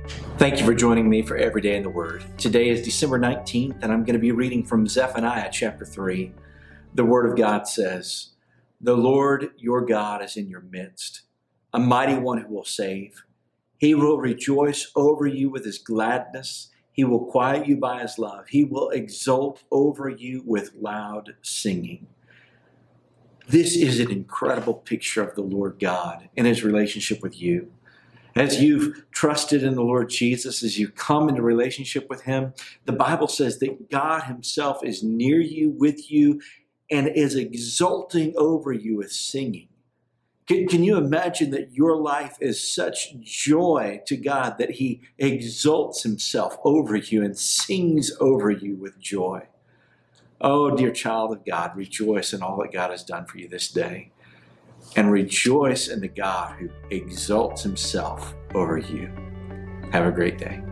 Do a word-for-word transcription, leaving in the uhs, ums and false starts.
Thank you for joining me for Every Day in the Word. Today is December nineteenth, and I'm going to be reading from Zephaniah chapter three. The Word of God says, "The Lord your God is in your midst, a mighty one who will save. He will rejoice over you with his gladness. He will quiet you by his love. He will exult over you with loud singing." This is an incredible picture of the Lord God and his relationship with you. As you've trusted in the Lord Jesus, as you come into relationship with him, the Bible says that God himself is near you, with you, and is exulting over you with singing. Can, can you imagine that your life is such joy to God that he exults himself over you and sings over you with joy? Oh, dear child of God, rejoice in all that God has done for you this day. And rejoice in the God who exalts himself over you. Have a great day.